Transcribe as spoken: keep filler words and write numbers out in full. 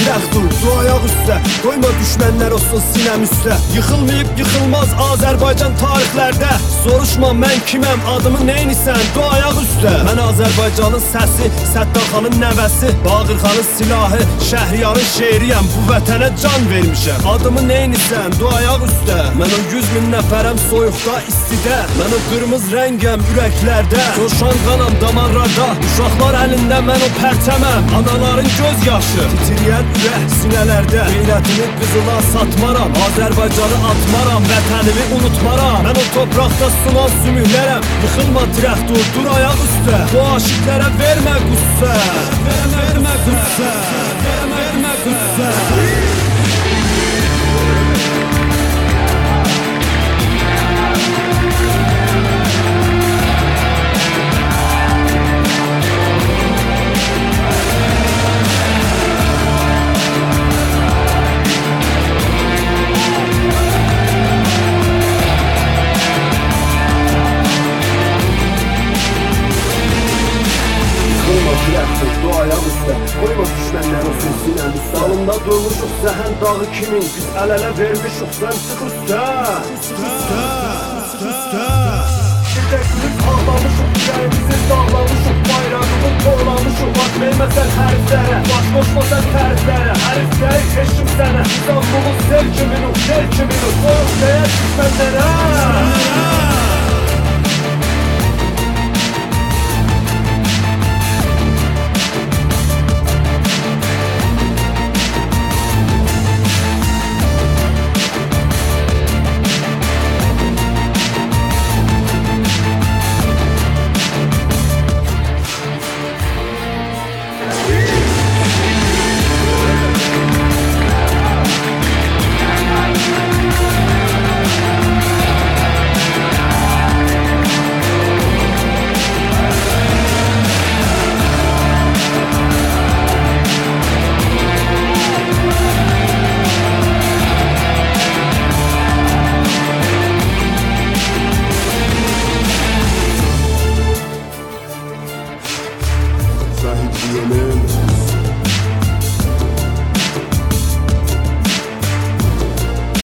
tirək dur, dur ayaq üstə. Qoyma düşmənlər olsun sinəm üstə. Yıxılmayıb yıxılmaz Azərbaycan tarixlərdə. Soruşma mən kiməm, adımı neynisən, dur ayaq üstə. Mən Azərbaycanın səsi, Səttarxanın nəvəsi, Bağırxanın silahı, Şəhriyarın şeiriyəm. Bu vətənə can vermişəm, adımı neynisən, dur ayaq üstə. Mən o yüz min nəfərəm soyuqda, istidə. Mən o qırmız rəngəm ürəklərdə, coşan qanam damarlarda. Uşaqlar əlində mən o pərçəməm, anaların göz yaşı, titriyən ürək sinələrdə. Qeyrətimi qızıla satmaram, Azərbaycanı atmaram, vətənimi unutmaram. Mən o torpaqda sunan sümüklərəm, yıxılma tirək dur, dur ayaq üstə. Bu aşiqlərə vermə qüssə, vermə, vermə qüssə, vermə, vermə qüssə. Dur ayaq üstə, qoyma düşmənlər olsun sinəm üstə. Dalında durmuşuq zəhən dağı kimin, biz əl-ələ vermişuq, sən çıx üstə. Bir də gülüb ağlamışuq, ürəyimizi dağlamışuq, bayrağımı qorlamışuq. Baş verməsən hərflərə, baş qoşmasan təriflərə. Hərif deyik eşim sənə, İstanbul'un sel kiminu, sel kiminu. Soyuq deyər düşmənlərə.